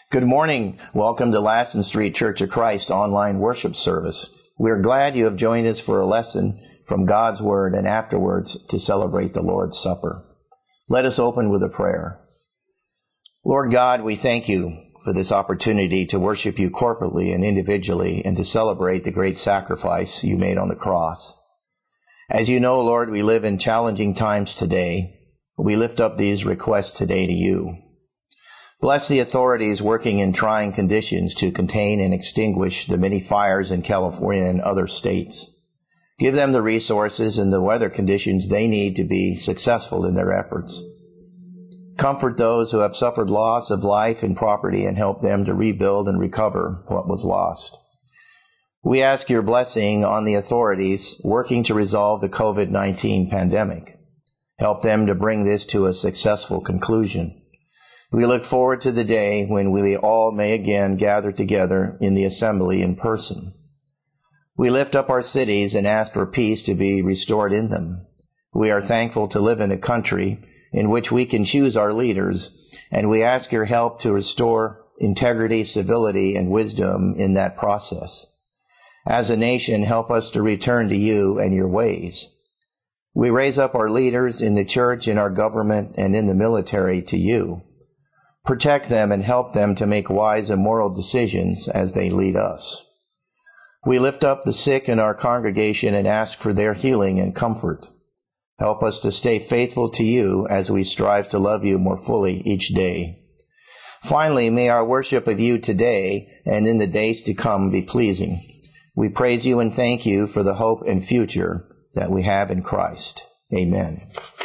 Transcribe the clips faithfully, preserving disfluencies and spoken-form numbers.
Good morning. Welcome to Lassen Street Church of Christ online worship service. We are glad you have joined us for a lesson from God's Word and afterwards to celebrate the Lord's Supper. Let us open with a prayer. Lord God, we thank you for this opportunity to worship you corporately and individually and to celebrate the great sacrifice you made on the cross. As you know, Lord, we live in challenging times today. We lift up these requests today to you. Bless the authorities working in trying conditions to contain and extinguish the many fires in California and other states. Give them the resources and the weather conditions they need to be successful in their efforts. Comfort those who have suffered loss of life and property and help them to rebuild and recover what was lost. We ask your blessing on the authorities working to resolve the covid nineteen pandemic. Help them to bring this to a successful conclusion. We look forward to the day when we all may again gather together in the assembly in person. We lift up our cities and ask for peace to be restored in them. We are thankful to live in a country in which we can choose our leaders, and we ask your help to restore integrity, civility, and wisdom in that process. As a nation, help us to return to you and your ways. We raise up our leaders in the church, in our government, and in the military to you. Protect them and help them to make wise and moral decisions as they lead us. We lift up the sick in our congregation and ask for their healing and comfort. Help us to stay faithful to you as we strive to love you more fully each day. Finally, may our worship of you today and in the days to come be pleasing. We praise you and thank you for the hope and future that we have in Christ. Amen.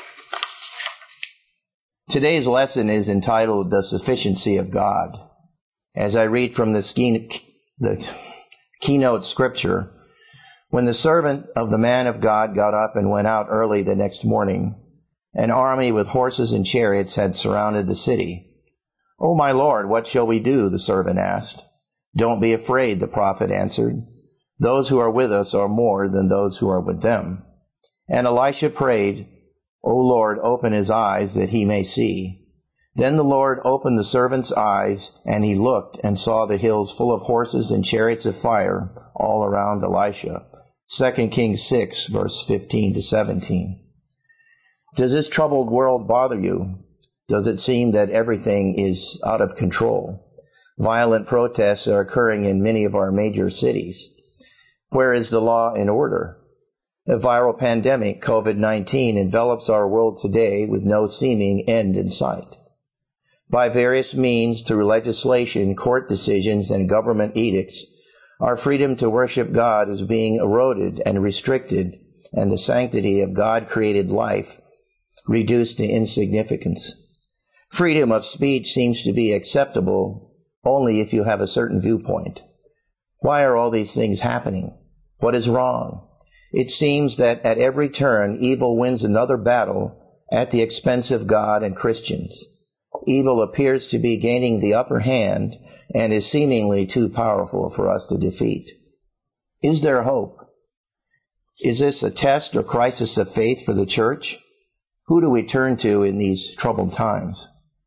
Today's lesson is entitled The Sufficiency of God. As I read from the, ski, the keynote scripture, when the servant of the man of God got up and went out early the next morning, an army with horses and chariots had surrounded the city. "Oh, my Lord, what shall we do?" the servant asked. "Don't be afraid," the prophet answered. "Those who are with us are more than those who are with them." And Elisha prayed, "O Lord, open his eyes that he may see." Then the Lord opened the servant's eyes, and he looked and saw the hills full of horses and chariots of fire all around Elisha. Second Kings six, verse fifteen to seventeen. Does this troubled world bother you? Does it seem that everything is out of control? Violent protests are occurring in many of our major cities. Where is the law and order? A viral pandemic, covid nineteen, envelops our world today with no seeming end in sight. By various means, through legislation, court decisions, and government edicts, our freedom to worship God is being eroded and restricted, and the sanctity of God-created life reduced to insignificance. Freedom of speech seems to be acceptable only if you have a certain viewpoint. Why are all these things happening? What is wrong? It seems that at every turn, evil wins another battle at the expense of God and Christians. Evil appears to be gaining the upper hand and is seemingly too powerful for us to defeat. Is there hope? Is this a test or crisis of faith for the church? Who do we turn to in these troubled times?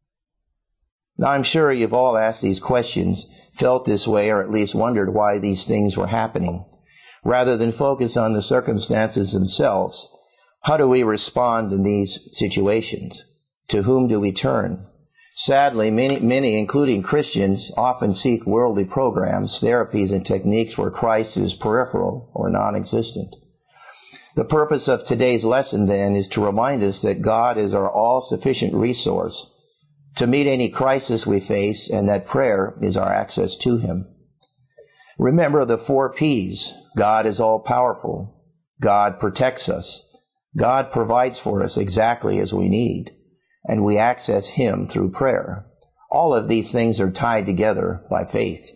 Now, I'm sure you've all asked these questions, felt this way, or at least wondered why these things were happening. Rather than focus on the circumstances themselves, how do we respond in these situations? To whom do we turn? Sadly, many, many, including Christians, often seek worldly programs, therapies, and techniques where Christ is peripheral or non-existent. The purpose of today's lesson, then, is to remind us that God is our all-sufficient resource to meet any crisis we face, and that prayer is our access to Him. Remember the four P's. God is all-powerful. God protects us. God provides for us exactly as we need. And we access Him through prayer. All of these things are tied together by faith.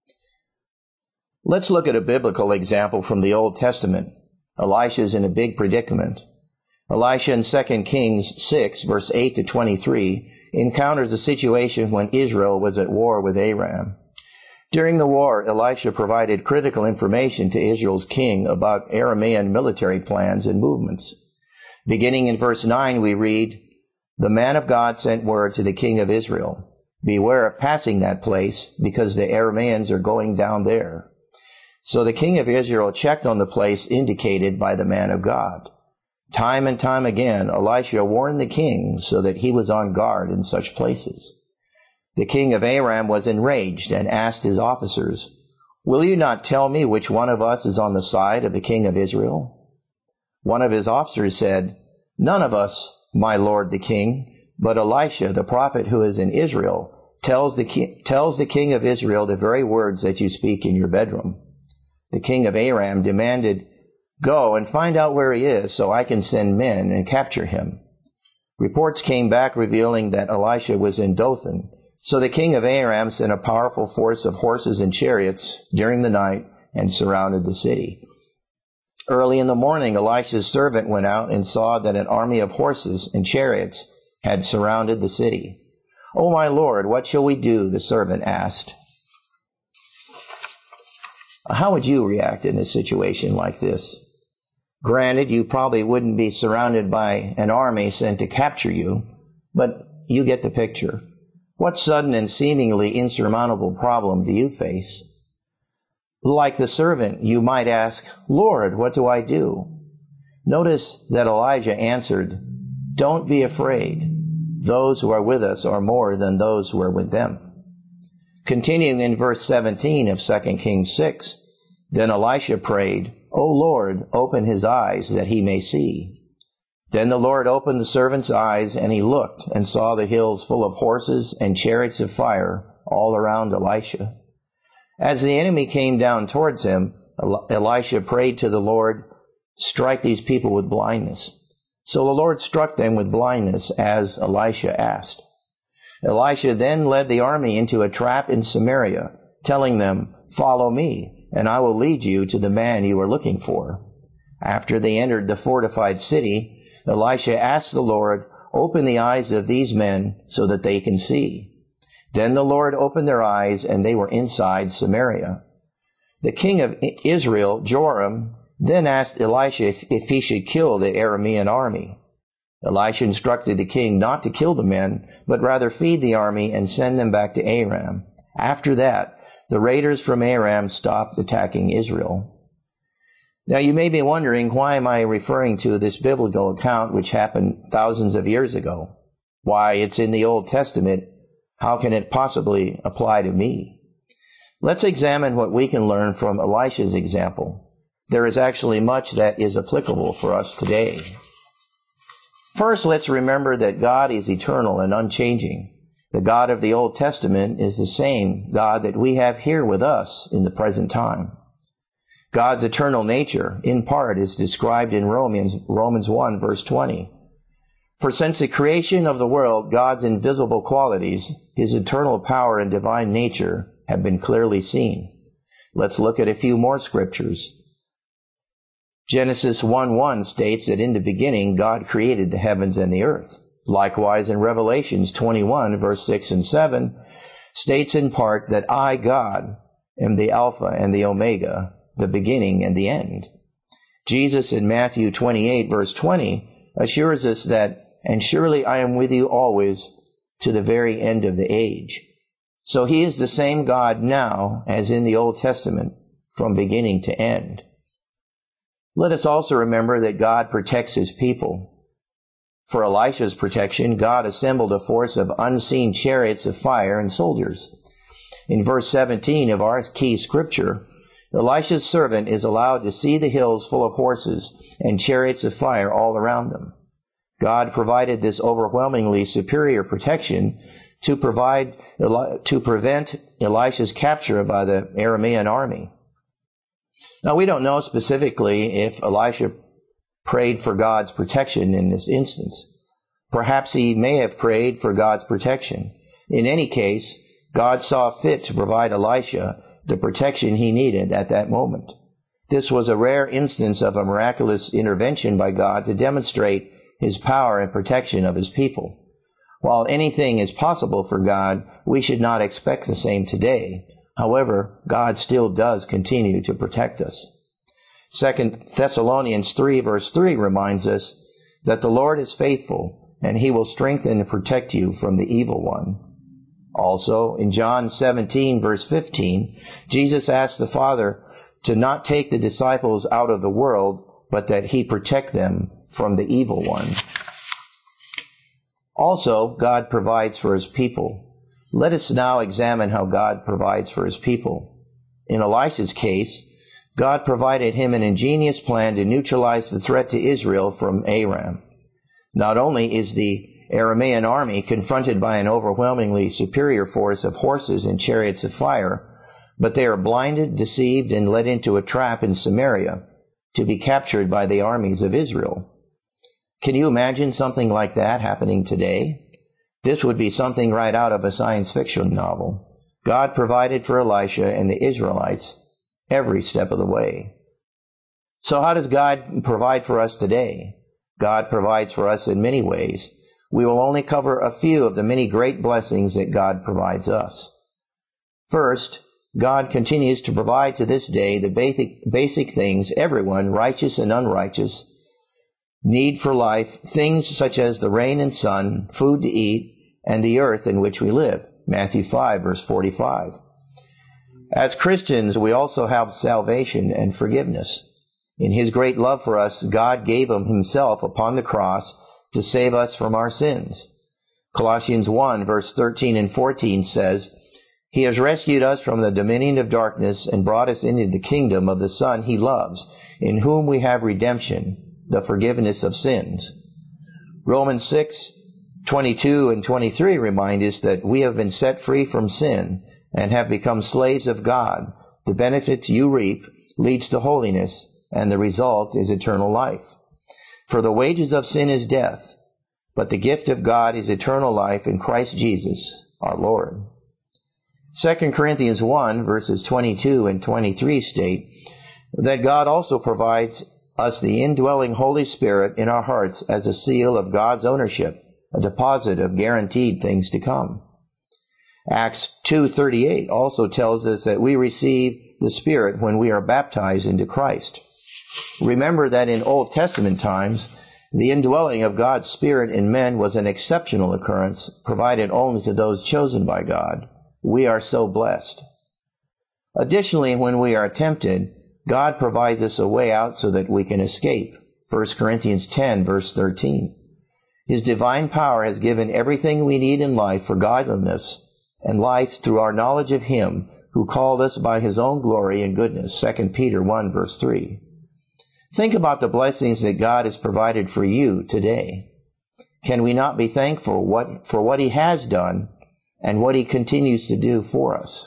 Let's look at a biblical example from the Old Testament. Elisha's in a big predicament. Elisha in Second Kings six, verse eight to twenty-three, encounters a situation when Israel was at war with Aram. During the war, Elisha provided critical information to Israel's king about Aramean military plans and movements. Beginning in verse nine, we read, "The man of God sent word to the king of Israel, Beware of passing that place, because the Arameans are going down there. So the king of Israel checked on the place indicated by the man of God. Time and time again, Elisha warned the king so that he was on guard in such places. The king of Aram was enraged and asked his officers, "Will you not tell me which one of us is on the side of the king of Israel?" One of his officers said, "None of us, my lord the king, but Elisha, the prophet who is in Israel, tells the, ki- tells the king of Israel the very words that you speak in your bedroom." The king of Aram demanded, "Go and find out where he is so I can send men and capture him." Reports came back revealing that Elisha was in Dothan. So the king of Aram sent a powerful force of horses and chariots during the night and surrounded the city. Early in the morning, Elisha's servant went out and saw that an army of horses and chariots had surrounded the city. "Oh, my lord, what shall we do?" the servant asked. How would you react in a situation like this? Granted, you probably wouldn't be surrounded by an army sent to capture you, but you get the picture. What sudden and seemingly insurmountable problem do you face? Like the servant, you might ask, "Lord, what do I do?" Notice that Elijah answered, "Don't be afraid. Those who are with us are more than those who are with them." Continuing in verse seventeen of Second Kings six, then Elisha prayed, "O Lord, open his eyes that he may see." Then the Lord opened the servant's eyes, and he looked and saw the hills full of horses and chariots of fire all around Elisha. As the enemy came down towards him, Elisha prayed to the Lord, "Strike these people with blindness." So the Lord struck them with blindness, as Elisha asked. Elisha then led the army into a trap in Samaria, telling them, "Follow me, and I will lead you to the man you are looking for." After they entered the fortified city, Elisha asked the Lord, "Open the eyes of these men so that they can see." Then the Lord opened their eyes, and they were inside Samaria. The king of Israel, Joram, then asked Elisha if, if he should kill the Aramean army. Elisha instructed the king not to kill the men, but rather feed the army and send them back to Aram. After that, the raiders from Aram stopped attacking Israel. Now you may be wondering, why am I referring to this biblical account which happened thousands of years ago? Why, it's in the Old Testament. How can it possibly apply to me? Let's examine what we can learn from Elisha's example. There is actually much that is applicable for us today. First, let's remember that God is eternal and unchanging. The God of the Old Testament is the same God that we have here with us in the present time. God's eternal nature, in part, is described in Romans, Romans one, verse twenty. For since the creation of the world, God's invisible qualities, his eternal power and divine nature, have been clearly seen. Let's look at a few more scriptures. Genesis one one states that in the beginning God created the heavens and the earth. Likewise, in Revelations twenty-one, verse six and seven, states in part that I, God, am the Alpha and the Omega, the beginning and the end. Jesus in Matthew twenty-eight, verse twenty, assures us that, "And surely I am with you always to the very end of the age." So he is the same God now as in the Old Testament, from beginning to end. Let us also remember that God protects his people. For Elisha's protection, God assembled a force of unseen chariots of fire and soldiers. In verse seventeen of our key scripture, Elisha's servant is allowed to see the hills full of horses and chariots of fire all around them. God provided this overwhelmingly superior protection to provide to prevent Elisha's capture by the Aramean army. Now, we don't know specifically if Elisha prayed for God's protection in this instance. Perhaps he may have prayed for God's protection. In any case, God saw fit to provide Elisha the protection he needed at that moment. This was a rare instance of a miraculous intervention by God to demonstrate his power and protection of his people. While anything is possible for God, we should not expect the same today. However, God still does continue to protect us. Second Thessalonians three, verse three reminds us that the Lord is faithful, and he will strengthen and protect you from the evil one. Also, in John seventeen, verse fifteen, Jesus asked the Father to not take the disciples out of the world, but that he protect them from the evil one. Also, God provides for his people. Let us now examine how God provides for his people. In Elisha's case, God provided him an ingenious plan to neutralize the threat to Israel from Aram. Not only is the Aramean army confronted by an overwhelmingly superior force of horses and chariots of fire, but they are blinded, deceived, and led into a trap in Samaria to be captured by the armies of Israel. Can you imagine something like that happening today? This would be something right out of a science fiction novel. God provided for Elisha and the Israelites every step of the way. So how does God provide for us today? God provides for us in many ways. We will only cover a few of the many great blessings that God provides us. First, God continues to provide to this day the basic, basic things everyone, righteous and unrighteous, need for life, things such as the rain and sun, food to eat, and the earth in which we live. Matthew five, verse forty-five. As Christians, we also have salvation and forgiveness. In his great love for us, God gave him himself upon the cross to save us from our sins. Colossians one, verse thirteen and fourteen says, He has rescued us from the dominion of darkness and brought us into the kingdom of the Son he loves, in whom we have redemption, the forgiveness of sins. Romans six, twenty-two and twenty-three remind us that we have been set free from sin and have become slaves of God. The benefits you reap leads to holiness, and the result is eternal life. For the wages of sin is death, but the gift of God is eternal life in Christ Jesus, our Lord. Second Corinthians one, verses twenty-two and twenty-three state that God also provides us the indwelling Holy Spirit in our hearts as a seal of God's ownership, a deposit of guaranteed things to come. Acts two thirty-eight also tells us that we receive the Spirit when we are baptized into Christ. Remember that in Old Testament times, the indwelling of God's Spirit in men was an exceptional occurrence, provided only to those chosen by God. We are so blessed. Additionally, when we are tempted, God provides us a way out so that we can escape. First Corinthians ten, verse thirteen. His divine power has given everything we need in life for godliness and life through our knowledge of Him who called us by His own glory and goodness. Second Peter one, verse three. Think about the blessings that God has provided for you today. Can we not be thankful what, for what He has done and what He continues to do for us?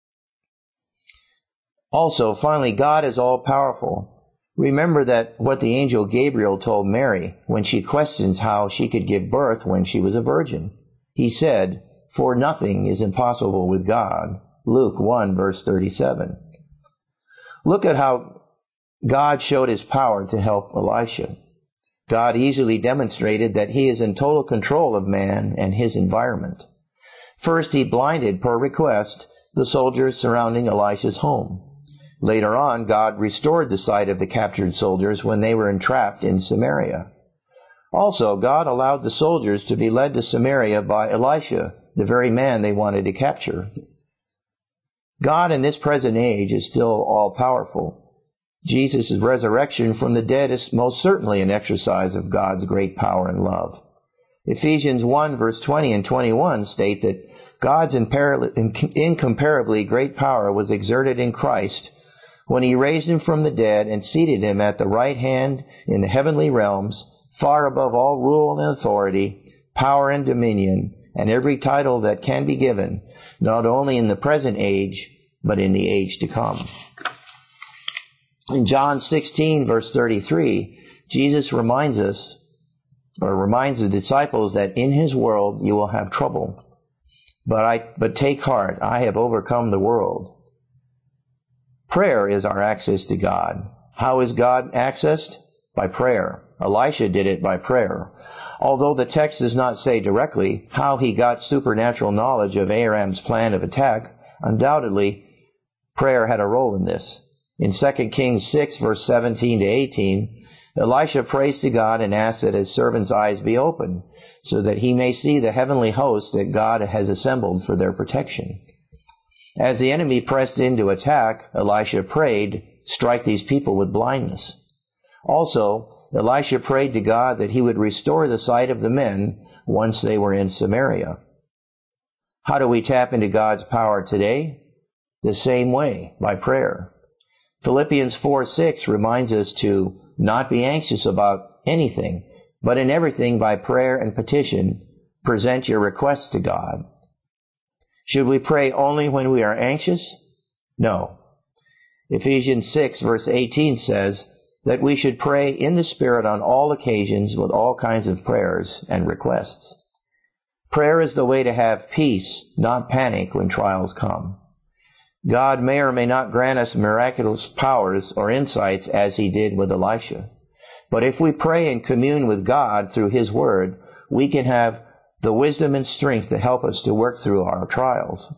Also, finally, God is all-powerful. Remember that what the angel Gabriel told Mary when she questions how she could give birth when she was a virgin. He said, "For nothing is impossible with God." Luke one, verse thirty-seven. Look at how God showed His power to help Elisha. God easily demonstrated that He is in total control of man and his environment. First, He blinded, per request, the soldiers surrounding Elisha's home. Later on, God restored the sight of the captured soldiers when they were entrapped in Samaria. Also, God allowed the soldiers to be led to Samaria by Elisha, the very man they wanted to capture. God in this present age is still all-powerful. Jesus' resurrection from the dead is most certainly an exercise of God's great power and love. Ephesians one, verse twenty and twenty-one state that God's incomparably great power was exerted in Christ when He raised Him from the dead and seated Him at the right hand in the heavenly realms, far above all rule and authority, power and dominion, and every title that can be given, not only in the present age, but in the age to come. In John sixteen, verse thirty-three, Jesus reminds us, or reminds the disciples, that in His world you will have trouble. But I, but take heart, I have overcome the world. Prayer is our access to God. How is God accessed? By prayer. Elisha did it by prayer. Although the text does not say directly how he got supernatural knowledge of Aram's plan of attack, undoubtedly prayer had a role in this. In Second Kings six, verse seventeen to eighteen, Elisha prays to God and asks that his servant's eyes be opened so that he may see the heavenly host that God has assembled for their protection. As the enemy pressed in to attack, Elisha prayed, "Strike these people with blindness." Also, Elisha prayed to God that he would restore the sight of the men once they were in Samaria. How do we tap into God's power today? The same way, by prayer. Philippians four six reminds us to not be anxious about anything, but in everything by prayer and petition, present your requests to God. Should we pray only when we are anxious? No. Ephesians six verse eighteen says that we should pray in the Spirit on all occasions with all kinds of prayers and requests. Prayer is the way to have peace, not panic when trials come. God may or may not grant us miraculous powers or insights as he did with Elisha. But if we pray and commune with God through his word, we can have the wisdom and strength to help us to work through our trials.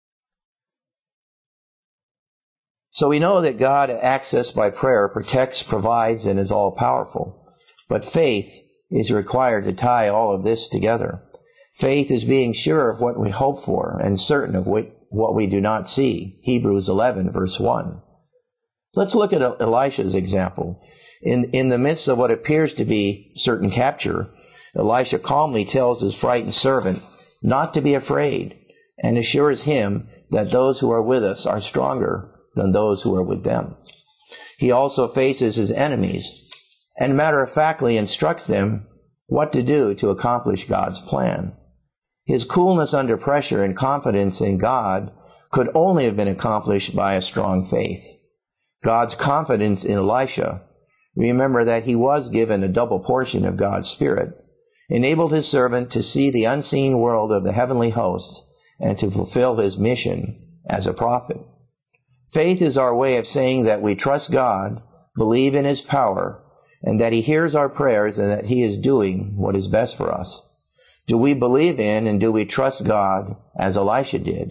So we know that God, accessed by prayer, protects, provides, and is all-powerful. But faith is required to tie all of this together. Faith is being sure of what we hope for and certain of what what we do not see. Hebrews eleven, verse one. Let's look at Elisha's example. In, in the midst of what appears to be certain capture, Elisha calmly tells his frightened servant not to be afraid and assures him that those who are with us are stronger than those who are with them. He also faces his enemies and matter-of-factly instructs them what to do to accomplish God's plan. His coolness under pressure and confidence in God could only have been accomplished by a strong faith. God's confidence in Elisha, remember that he was given a double portion of God's Spirit, enabled his servant to see the unseen world of the heavenly hosts and to fulfill his mission as a prophet. Faith is our way of saying that we trust God, believe in his power, and that he hears our prayers and that he is doing what is best for us. Do we believe in and do we trust God as Elisha did?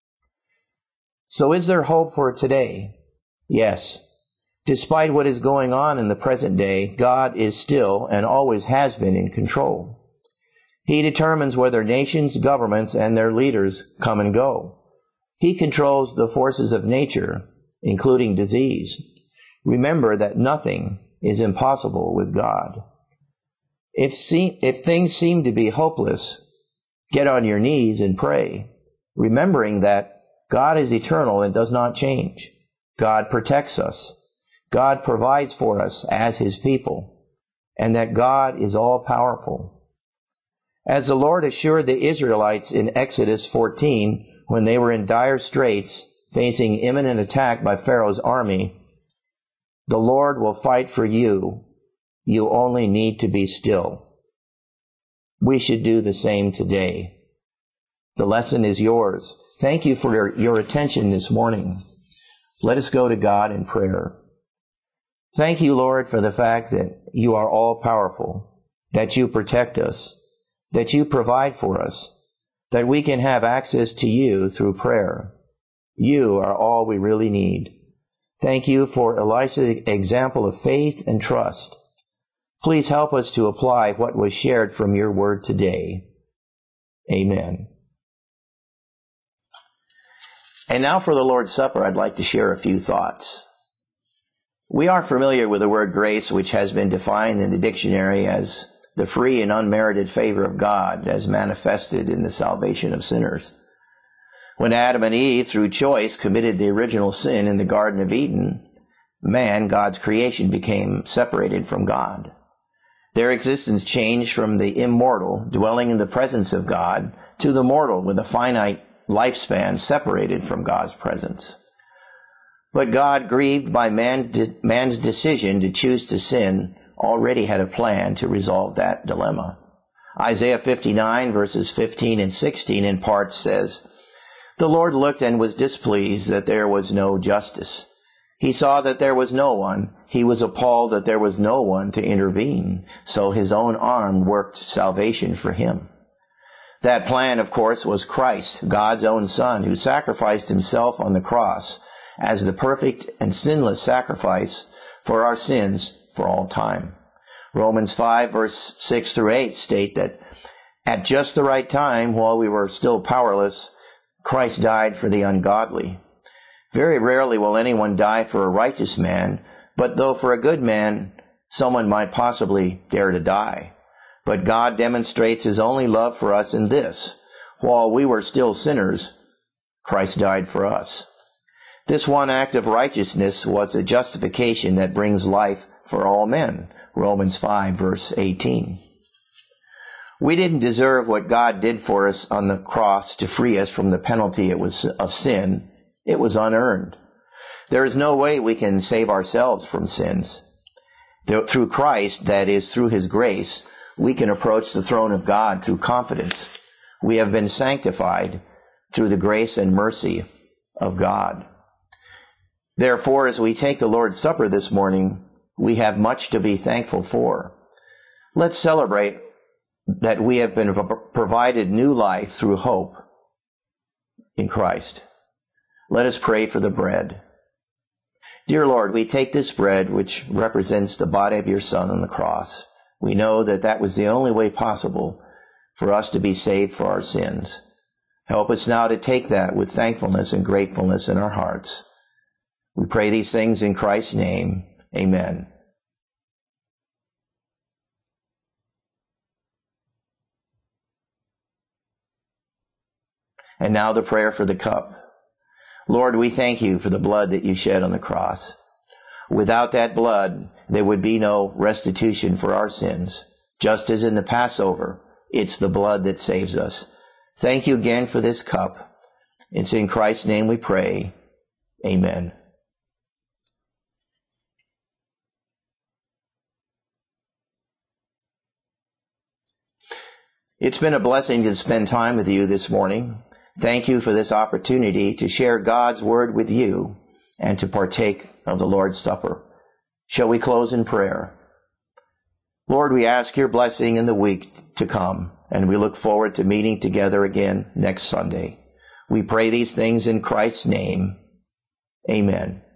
So is there hope for today? Yes. Despite what is going on in the present day, God is still and always has been in control. He determines whether nations, governments, and their leaders come and go. He controls the forces of nature, including disease. Remember that nothing is impossible with God. If, see, if things seem to be hopeless, get on your knees and pray, remembering that God is eternal and does not change. God protects us. God provides for us as his people, and that God is all-powerful. As the Lord assured the Israelites in Exodus fourteen, when they were in dire straits, facing imminent attack by Pharaoh's army, the Lord will fight for you. You only need to be still. We should do the same today. The lesson is yours. Thank you for your, your attention this morning. Let us go to God in prayer. Thank you, Lord, for the fact that you are all-powerful, that you protect us, that you provide for us, that we can have access to you through prayer. You are all we really need. Thank you for Elisha's example of faith and trust. Please help us to apply what was shared from your word today. Amen. And now for the Lord's Supper, I'd like to share a few thoughts. We are familiar with the word grace, which has been defined in the dictionary as the free and unmerited favor of God as manifested in the salvation of sinners. When Adam and Eve, through choice, committed the original sin in the Garden of Eden, man, God's creation, became separated from God. Their existence changed from the immortal, dwelling in the presence of God, to the mortal with a finite lifespan separated from God's presence. But God, grieved by man, man's decision to choose to sin, already had a plan to resolve that dilemma. Isaiah fifty-nine, verses fifteen and sixteen in part says, "The Lord looked and was displeased that there was no justice. He saw that there was no one. He was appalled that there was no one to intervene. So his own arm worked salvation for him." That plan, of course, was Christ, God's own Son, who sacrificed himself on the cross as the perfect and sinless sacrifice for our sins for all time. Romans five, verse six through eight state that at just the right time, while we were still powerless, Christ died for the ungodly. Very rarely will anyone die for a righteous man, but though for a good man, someone might possibly dare to die. But God demonstrates his only love for us in this: while we were still sinners, Christ died for us. This one act of righteousness was a justification that brings life for all men. Romans five, verse eighteen. We didn't deserve what God did for us on the cross to free us from the penalty it was of sin. It was unearned. There is no way we can save ourselves from sins. Through Christ, that is, through his grace, we can approach the throne of God through confidence. We have been sanctified through the grace and mercy of God. Therefore, as we take the Lord's Supper this morning, we have much to be thankful for. Let's celebrate that we have been provided new life through hope in Christ. Let us pray for the bread. Dear Lord, we take this bread, which represents the body of your Son on the cross. We know that that was the only way possible for us to be saved for our sins. Help us now to take that with thankfulness and gratefulness in our hearts. We pray these things in Christ's name. Amen. And now the prayer for the cup. Lord, we thank you for the blood that you shed on the cross. Without that blood, there would be no restitution for our sins. Just as in the Passover, it's the blood that saves us. Thank you again for this cup. It's in Christ's name we pray. Amen. It's been a blessing to spend time with you this morning. Thank you for this opportunity to share God's word with you and to partake of the Lord's Supper. Shall we close in prayer? Lord, we ask your blessing in the week to come, and we look forward to meeting together again next Sunday. We pray these things in Christ's name. Amen.